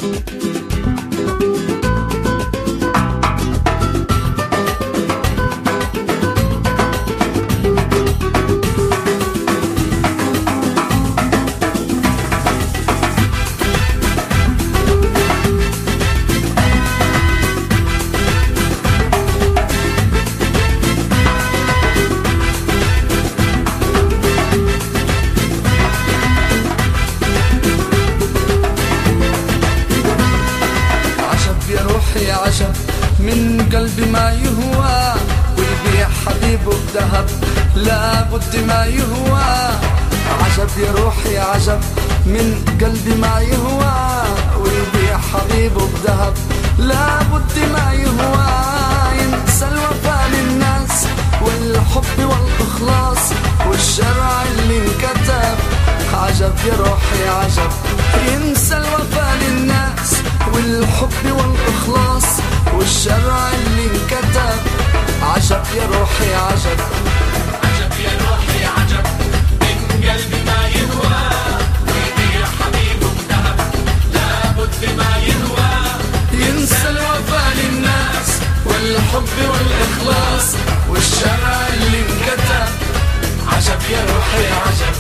عجب من قلبي ما يهوى، ويبيع حبيبه بذهب لابد ما يهوى. عجب يا روحي عجب من قلبي ما يهوى، ويبيع حبيبه بذهب لابد ما يهوى. ينسى الوفاء للناس والحب والإخلاص والشرع اللي انكتب. عجب يا روحي عجب، ينسى الوفاء للناس والحب والإخلاص والشرع اللي انكتب. عجب يا روحي عجب، عجب يا روحي عجب من قلبي ما يهوى، ويبيع حبيبه بذهب لابد ما يهوى. ينسى الوفاء للناس والحب والإخلاص والشرع اللي انكتب. عجب يا روحي عجب.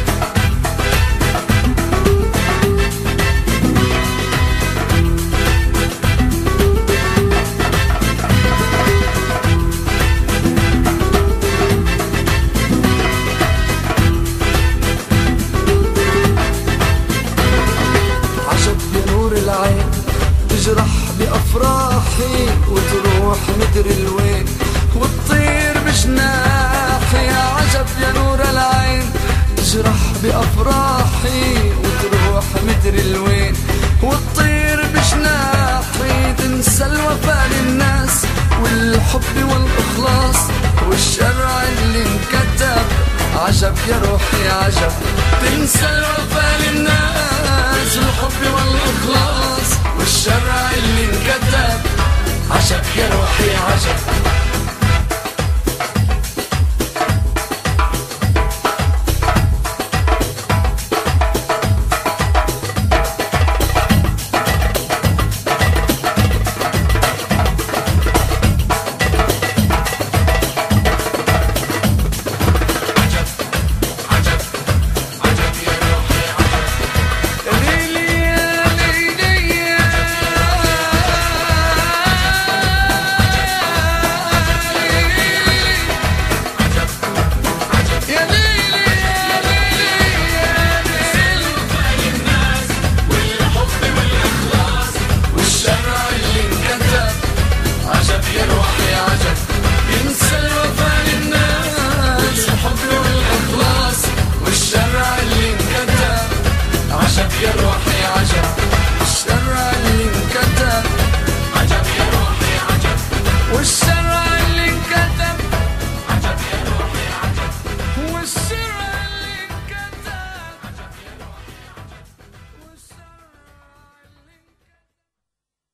تجرح بأفراحي وتروح مدري الوين وتطير بجناحي. يا عجب يا نور العين، تجرح بأفراحي وتروح مدري الوين وتطير بجناحي. تنسى الوفاء للناس والحب والإخلاص والشرع اللي انكتب. عجب يا روحي عجب، تنسى الوفاء للناس